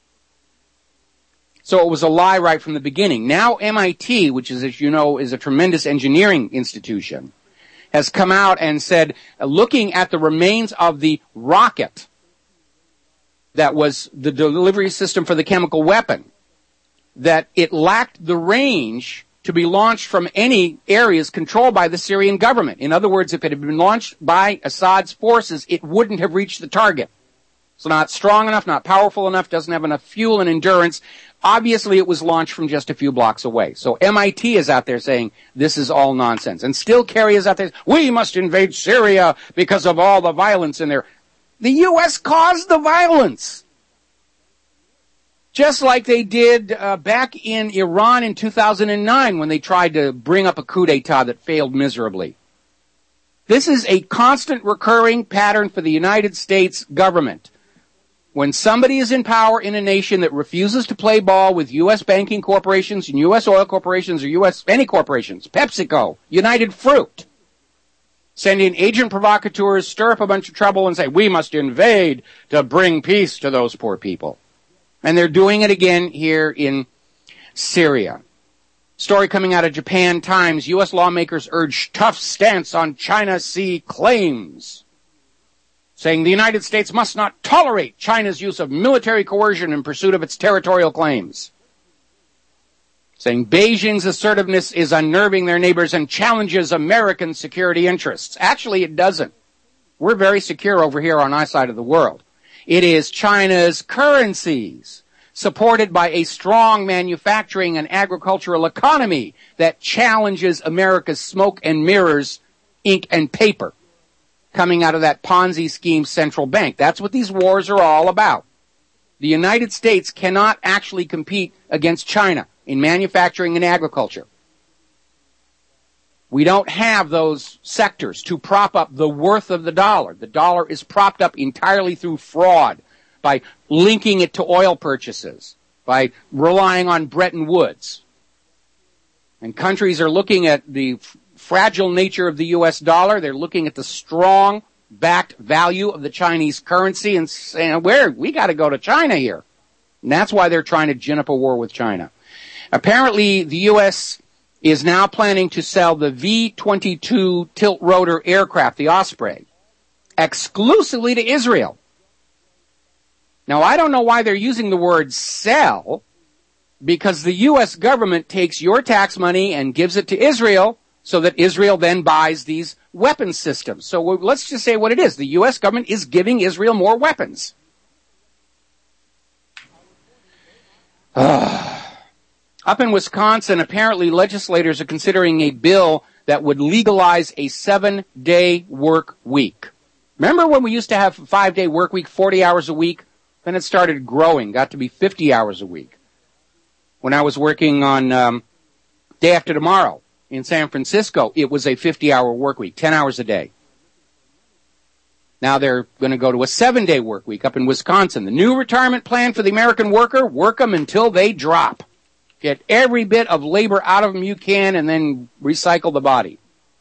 So it was a lie right from the beginning. Now MIT, which is, as you know, is a tremendous engineering institution, has come out and said, looking at the remains of the rocket that was the delivery system for the chemical weapon, that it lacked the range to be launched from any areas controlled by the Syrian government. In other words, if it had been launched by Assad's forces, it wouldn't have reached the target. It's not strong enough, not powerful enough, doesn't have enough fuel and endurance. Obviously, it was launched from just a few blocks away. So MIT is out there saying this is all nonsense. And still Kerry is out there, we must invade Syria because of all the violence in there. The U.S. caused the violence. Just like they did back in Iran in 2009 when they tried to bring up a coup d'etat that failed miserably. This is a constant recurring pattern for the United States government. When somebody is in power in a nation that refuses to play ball with U.S. banking corporations and U.S. oil corporations or U.S. any corporations, PepsiCo, United Fruit, send in agent provocateurs, stir up a bunch of trouble, and say, we must invade to bring peace to those poor people. And they're doing it again here in Syria. Story coming out of Japan Times, U.S. lawmakers urge tough stance on China Sea claims, saying the United States must not tolerate China's use of military coercion in pursuit of its territorial claims. Saying Beijing's assertiveness is unnerving their neighbors and challenges American security interests. Actually, it doesn't. We're very secure over here on our side of the world. It is China's currencies, supported by a strong manufacturing and agricultural economy, that challenges America's smoke and mirrors, ink and paper, coming out of that Ponzi scheme central bank. That's what these wars are all about. The United States cannot actually compete against China in manufacturing and agriculture. We don't have those sectors to prop up the worth of the dollar. The dollar is propped up entirely through fraud, by linking it to oil purchases, by relying on Bretton Woods. And countries are looking at the fragile nature of the U.S. dollar. They're looking at the strong backed value of the Chinese currency and saying, we got to go to China here. And that's why they're trying to gin up a war with China. Apparently, the U.S. is now planning to sell the V-22 tilt-rotor aircraft, the Osprey, exclusively to Israel. Now, I don't know why they're using the word sell, because the U.S. government takes your tax money and gives it to Israel so that Israel then buys these weapon systems. So let's just say what it is. The U.S. government is giving Israel more weapons. Up in Wisconsin, apparently legislators are considering a bill that would legalize a 7-day work week. Remember when we used to have a 5-day work week, 40 hours a week? Then it started growing, got to be 50 hours a week. When I was working on Day After Tomorrow in San Francisco, it was a 50-hour work week, 10 hours a day. Now they're going to go to a 7-day work week up in Wisconsin. The new retirement plan for the American worker, work them until they drop. Get every bit of labor out of them you can and then recycle the body.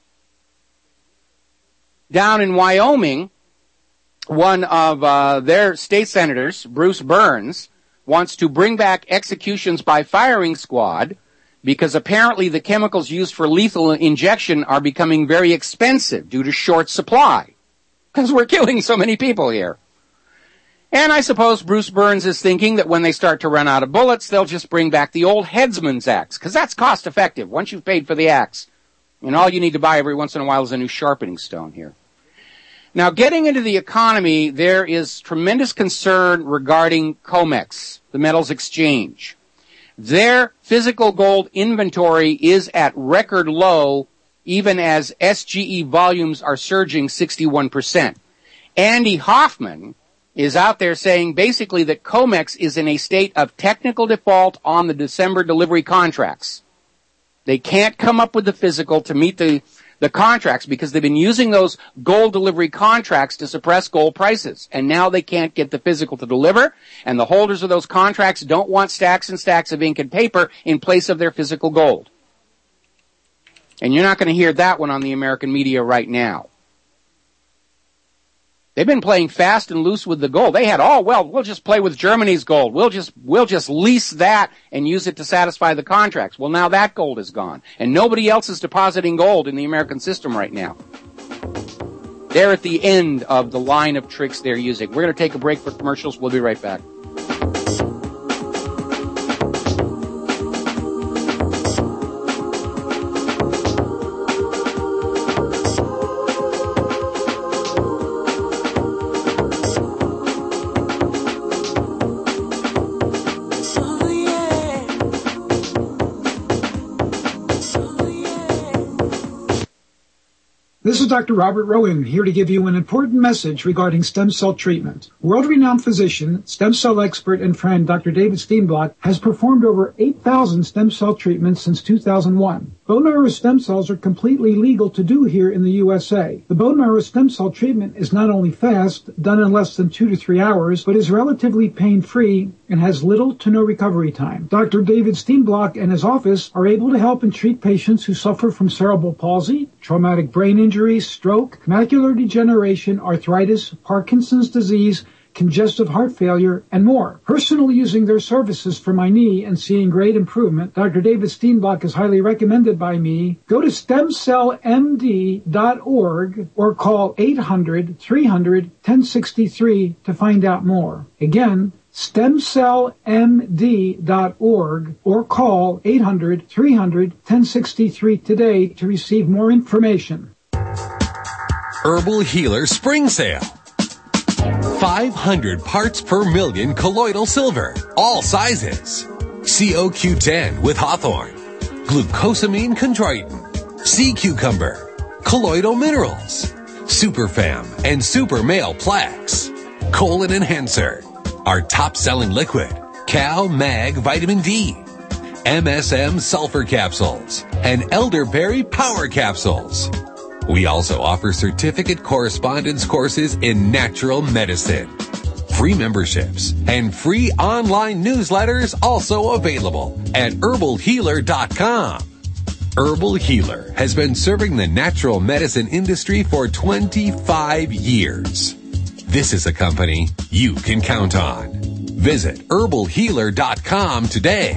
Down in Wyoming, one of their state senators, Bruce Burns, wants to bring back executions by firing squad because apparently the chemicals used for lethal injection are becoming very expensive due to short supply because we're killing so many people here. And I suppose Bruce Burns is thinking that when they start to run out of bullets, they'll just bring back the old headsman's axe, because that's cost effective once you've paid for the axe. And all you need to buy every once in a while is a new sharpening stone here. Now, getting into the economy, there is tremendous concern regarding COMEX, the metals exchange. Their physical gold inventory is at record low, even as SGE volumes are surging 61%. Andy Hoffman is out there saying basically that COMEX is in a state of technical default on the December delivery contracts. They can't come up with the physical to meet the contracts because they've been using those gold delivery contracts to suppress gold prices. And now they can't get the physical to deliver, and the holders of those contracts don't want stacks and stacks of ink and paper in place of their physical gold. And you're not going to hear that one on the American media right now. They've been playing fast and loose with the gold. They had, we'll just play with Germany's gold. We'll just lease that and use it to satisfy the contracts. Well, now that gold is gone. And nobody else is depositing gold in the American system right now. They're at the end of the line of tricks they're using. We're going to take a break for commercials. We'll be right back. This is Dr. Robert Rowan, here to give you an important message regarding stem cell treatment. World-renowned physician, stem cell expert, and friend Dr. David Steenblock has performed over 8,000 stem cell treatments since 2001. Bone marrow stem cells are completely legal to do here in the USA. The bone marrow stem cell treatment is not only fast, done in less than 2 to 3 hours, but is relatively pain-free and has little to no recovery time. Dr. David Steenblock and his office are able to help and treat patients who suffer from cerebral palsy, traumatic brain injury, stroke, macular degeneration, arthritis, Parkinson's disease, congestive heart failure, and more. Personally using their services for my knee and seeing great improvement, Dr. David Steenblock is highly recommended by me. Go to stemcellmd.org or call 800-300-1063 to find out more. Again, stemcellmd.org or call 800-300-1063 today to receive more information. Herbal Healer Spring Sale. 500 parts per million colloidal silver, all sizes. COQ10 with hawthorn, glucosamine chondroitin, sea cucumber, colloidal minerals, Superfam and Super Male Plaques, colon enhancer, our top-selling liquid, Cal Mag Vitamin D, MSM Sulfur Capsules, and Elderberry Power Capsules. We also offer certificate correspondence courses in natural medicine. Free memberships and free online newsletters also available at herbalhealer.com. Herbal Healer has been serving the natural medicine industry for 25 years. This is a company you can count on. Visit herbalhealer.com today.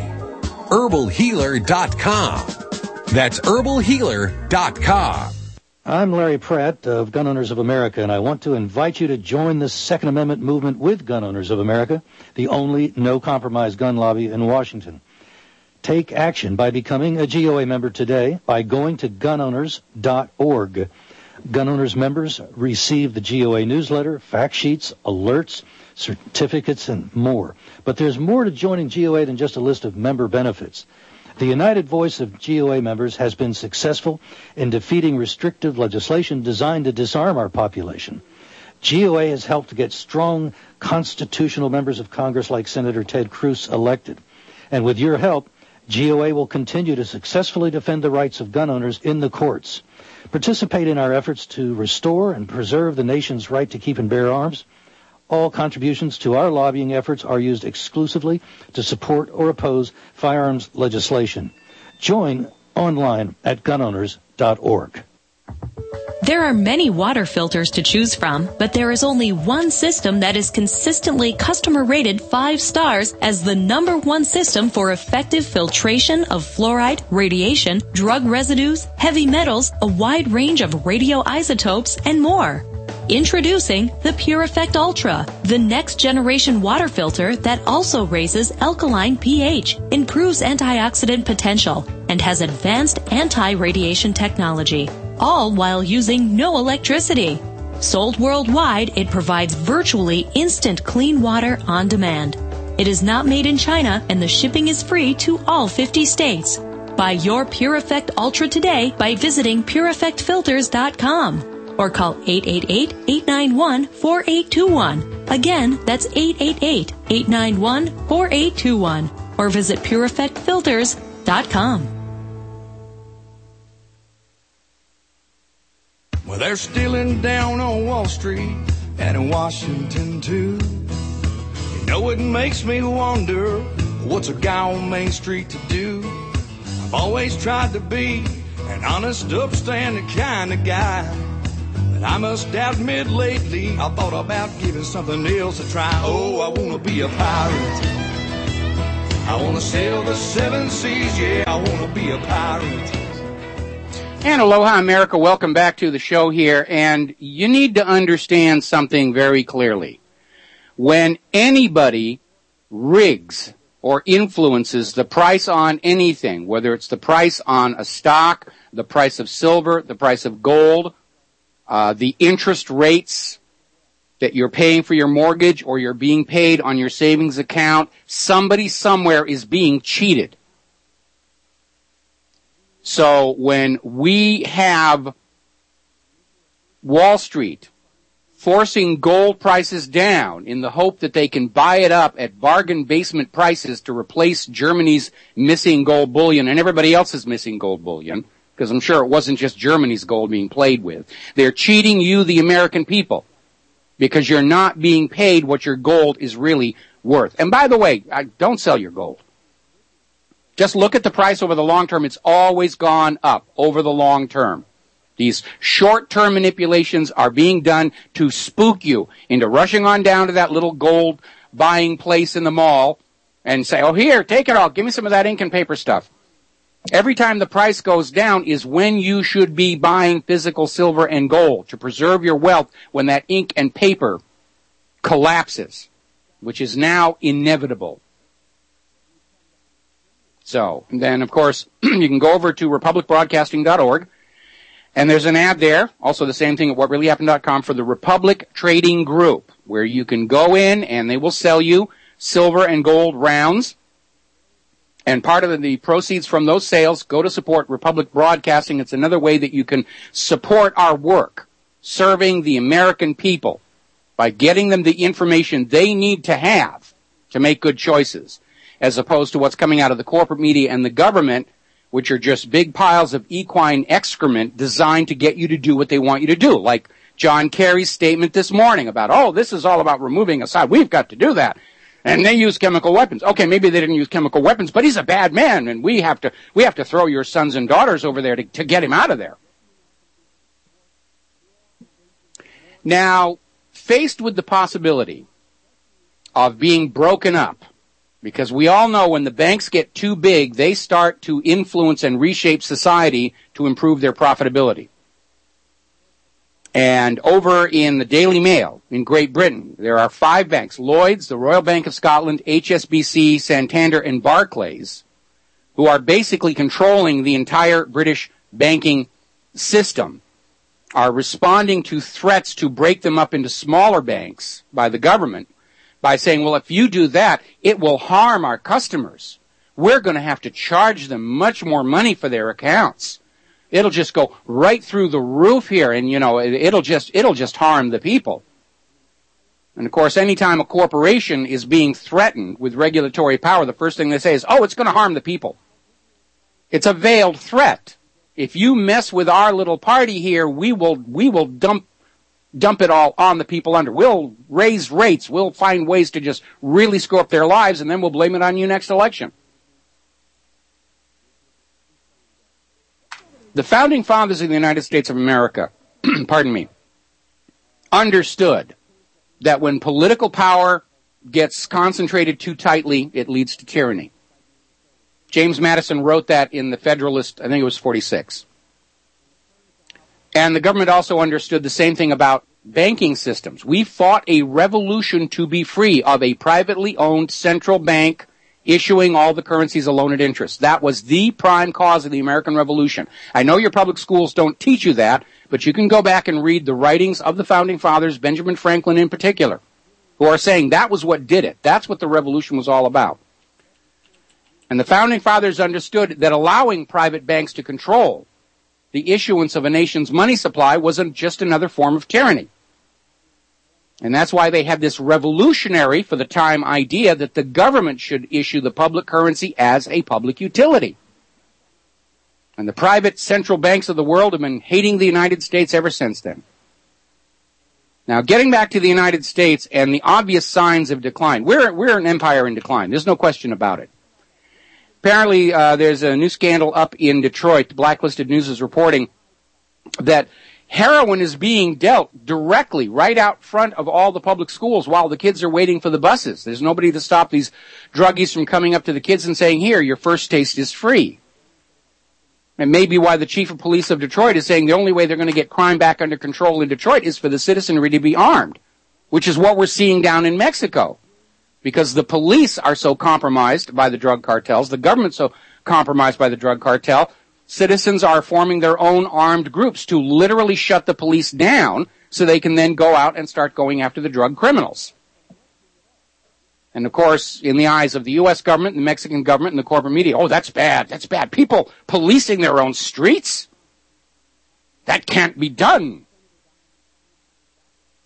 herbalhealer.com. That's herbalhealer.com. I'm Larry Pratt of Gun Owners of America, and I want to invite you to join the Second Amendment movement with Gun Owners of America, the only no-compromise gun lobby in Washington. Take action by becoming a GOA member today by going to gunowners.org. Gun Owners members receive the GOA newsletter, fact sheets, alerts, certificates, and more. But there's more to joining GOA than just a list of member benefits. The united voice of GOA members has been successful in defeating restrictive legislation designed to disarm our population. GOA has helped to get strong constitutional members of Congress like Senator Ted Cruz elected. And with your help, GOA will continue to successfully defend the rights of gun owners in the courts. Participate in our efforts to restore and preserve the nation's right to keep and bear arms. All contributions to our lobbying efforts are used exclusively to support or oppose firearms legislation. Join online at gunowners.org. There are many water filters to choose from, but there is only one system that is consistently customer rated 5 stars as the #1 system for effective filtration of fluoride, radiation, drug residues, heavy metals, a wide range of radioisotopes, and more. Introducing the Pure Effect Ultra, the next generation water filter that also raises alkaline pH, improves antioxidant potential, and has advanced anti-radiation technology, all while using no electricity. Sold worldwide, it provides virtually instant clean water on demand. It is not made in China, and the shipping is free to all 50 states. Buy your Pure Effect Ultra today by visiting PureEffectFilters.com. or call 888-891-4821. Again, that's 888-891-4821. Or visit PureEffectFilters.com. Well, they're stealing down on Wall Street and in Washington, too. You know, it makes me wonder, what's a guy on Main Street to do? I've always tried to be an honest, upstanding kind of guy. I must admit lately I thought about giving something else a try. Oh, I want to be a pirate. I want to sail the 7 seas. Yeah, I want to be a pirate. And aloha, America. Welcome back to the show here. And you need to understand something very clearly. When anybody rigs or influences the price on anything, whether it's the price on a stock, the price of silver, the price of gold, the interest rates that you're paying for your mortgage or you're being paid on your savings account, somebody somewhere is being cheated. So when we have Wall Street forcing gold prices down in the hope that they can buy it up at bargain basement prices to replace Germany's missing gold bullion and everybody else's missing gold bullion, because I'm sure it wasn't just Germany's gold being played with. They're cheating you, the American people, because you're not being paid what your gold is really worth. And by the way, don't sell your gold. Just look at the price over the long term. It's always gone up over the long term. These short-term manipulations are being done to spook you into rushing on down to that little gold buying place in the mall and say, oh, here, take it all. Give me some of that ink and paper stuff. Every time the price goes down is when you should be buying physical silver and gold to preserve your wealth when that ink and paper collapses, which is now inevitable. So, and then, of course, you can go over to republicbroadcasting.org. And there's an ad there, also the same thing at whatreallyhappened.com, for the Republic Trading Group, where you can go in and they will sell you silver and gold rounds. And part of the proceeds from those sales go to support Republic Broadcasting. It's another way that you can support our work, serving the American people by getting them the information they need to have to make good choices, as opposed to what's coming out of the corporate media and the government, which are just big piles of equine excrement designed to get you to do what they want you to do. Like John Kerry's statement this morning about, oh, this is all about removing Assad. We've got to do that. And they use chemical weapons. Okay, maybe they didn't use chemical weapons, but he's a bad man, and we have to throw your sons and daughters over there to get him out of there. Now, faced with the possibility of being broken up, because we all know when the banks get too big, they start to influence and reshape society to improve their profitability. And over in the Daily Mail in Great Britain, there are 5 banks, Lloyds, the Royal Bank of Scotland, HSBC, Santander, and Barclays, who are basically controlling the entire British banking system, are responding to threats to break them up into smaller banks by the government, by saying, well, if you do that, it will harm our customers. We're going to have to charge them much more money for their accounts. It'll just go right through the roof here, and, it'll just harm the people. And, of course, anytime a corporation is being threatened with regulatory power, the first thing they say is, oh, it's going to harm the people. It's a veiled threat. If you mess with our little party here, we will dump it all on the people under. We'll raise rates. We'll find ways to just really screw up their lives, and then we'll blame it on you next election. The founding fathers of the United States of America, understood that when political power gets concentrated too tightly, it leads to tyranny. James Madison wrote that in the Federalist, I think it was 46. And the government also understood the same thing about banking systems. We fought a revolution to be free of a privately owned central bank issuing all the currencies alone at interest. That was the prime cause of the American Revolution. I know your public schools don't teach you that, but you can go back and read the writings of the founding fathers, Benjamin Franklin in particular, who are saying that was what did it. That's what the revolution was all about. And the founding fathers understood that allowing private banks to control the issuance of a nation's money supply wasn't just another form of tyranny. And that's why they had this revolutionary, for the time, idea that the government should issue the public currency as a public utility. And the private central banks of the world have been hating the United States ever since then. Now, getting back to the United States and the obvious signs of decline. We're an empire in decline. There's no question about it. Apparently, there's a new scandal up in Detroit. Blacklisted News is reporting that heroin is being dealt directly right out front of all the public schools while the kids are waiting for the buses. There's nobody to stop these druggies from coming up to the kids and saying, here, your first taste is free. And maybe why the chief of police of Detroit is saying the only way they're going to get crime back under control in Detroit is for the citizenry to be armed, which is what we're seeing down in Mexico. Because the police are so compromised by the drug cartels, the government's so compromised by the drug cartel, citizens are forming their own armed groups to literally shut the police down so they can then go out and start going after the drug criminals. And, of course, in the eyes of the U.S. government, the Mexican government, and the corporate media, oh, that's bad, that's bad. People policing their own streets? That can't be done.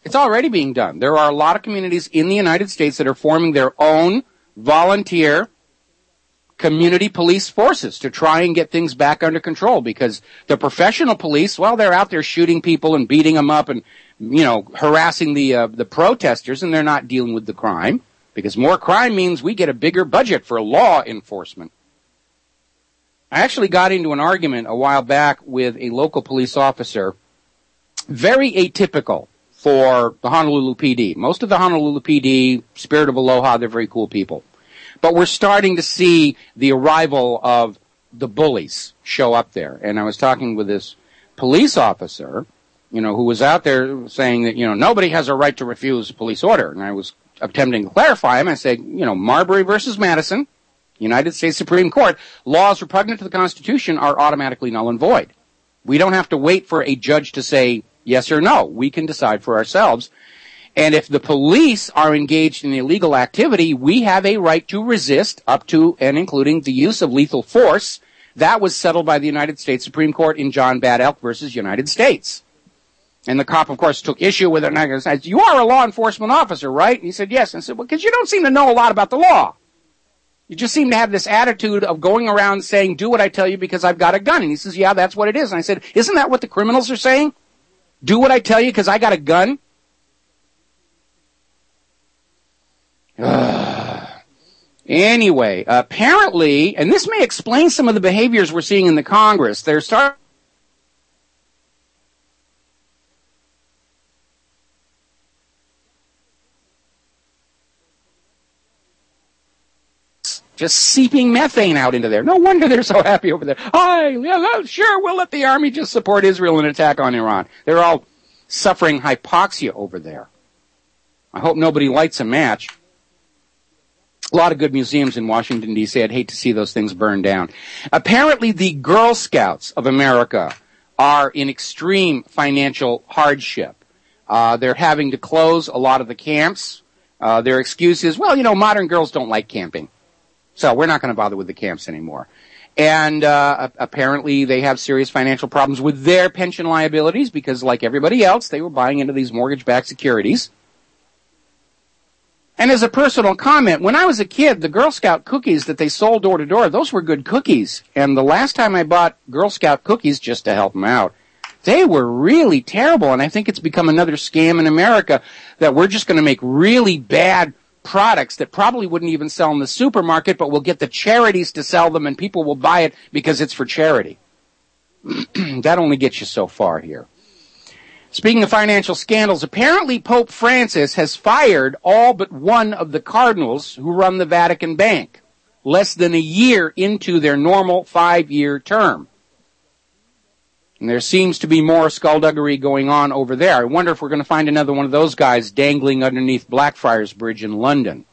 It's already being done. There are a lot of communities in the United States that are forming their own volunteer community police forces to try and get things back under control, because the professional police, well, they're out there shooting people and beating them up and, harassing the protesters, and they're not dealing with the crime, because more crime means we get a bigger budget for law enforcement. I actually got into an argument a while back with a local police officer, very atypical for the Honolulu PD. Most of the Honolulu PD, Spirit of Aloha, they're very cool people. But we're starting to see the arrival of the bullies show up there. And I was talking with this police officer, who was out there saying that, nobody has a right to refuse a police order. And I was attempting to clarify him. I said, Marbury versus Madison, United States Supreme Court, laws repugnant to the Constitution are automatically null and void. We don't have to wait for a judge to say yes or no. We can decide for ourselves. And if the police are engaged in illegal activity, we have a right to resist up to and including the use of lethal force. That was settled by the United States Supreme Court in John Bad Elk versus United States. And the cop, of course, took issue with it and said, "You are a law enforcement officer, right?" And he said, "Yes." And I said, "Well, because you don't seem to know a lot about the law. You just seem to have this attitude of going around saying, do what I tell you because I've got a gun." And he says, "Yeah, that's what it is." And I said, "Isn't that what the criminals are saying? Do what I tell you because I got a gun?" Anyway, apparently, and this may explain some of the behaviors we're seeing in the Congress, they're starting just seeping methane out into there. No wonder they're so happy over there. Sure, we'll let the army just support Israel in an attack on Iran. They're all suffering hypoxia over there. I hope nobody lights a match. A lot of good museums in Washington, D.C. I'd hate to see those things burn down. Apparently, the Girl Scouts of America are in extreme financial hardship. They're having to close a lot of the camps. Their excuse is, modern girls don't like camping, so we're not going to bother with the camps anymore. And apparently, they have serious financial problems with their pension liabilities because, like everybody else, they were buying into these mortgage-backed securities. And as a personal comment, when I was a kid, the Girl Scout cookies that they sold door to door, those were good cookies. And the last time I bought Girl Scout cookies just to help them out, they were really terrible. And I think it's become another scam in America that we're just going to make really bad products that probably wouldn't even sell in the supermarket, but we'll get the charities to sell them and people will buy it because it's for charity. That only gets you so far here. Speaking of financial scandals, apparently Pope Francis has fired all but one of the cardinals who run the Vatican Bank, less than a year into their normal 5-year term. And there seems to be more skullduggery going on over there. I wonder if we're going to find another one of those guys dangling underneath Blackfriars Bridge in London.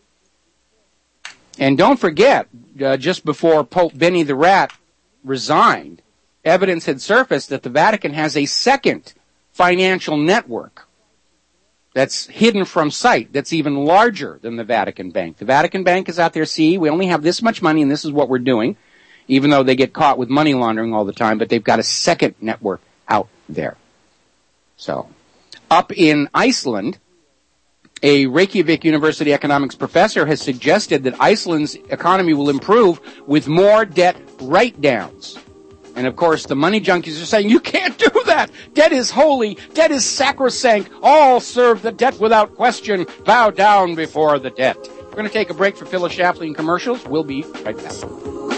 And don't forget, just before Pope Benny the Rat resigned, evidence had surfaced that the Vatican has a second financial network that's hidden from sight, that's even larger than the Vatican Bank. The Vatican Bank is out there, see, we only have this much money and this is what we're doing, even though they get caught with money laundering all the time, but they've got a second network out there. So, up in Iceland, a Reykjavik University economics professor has suggested that Iceland's economy will improve with more debt write-downs. And, of course, the money junkies are saying, you can't do that. Debt is holy. Debt is sacrosanct. All serve the debt without question. Bow down before the debt. We're going to take a break for Phyllis Shapley and commercials. We'll be right back.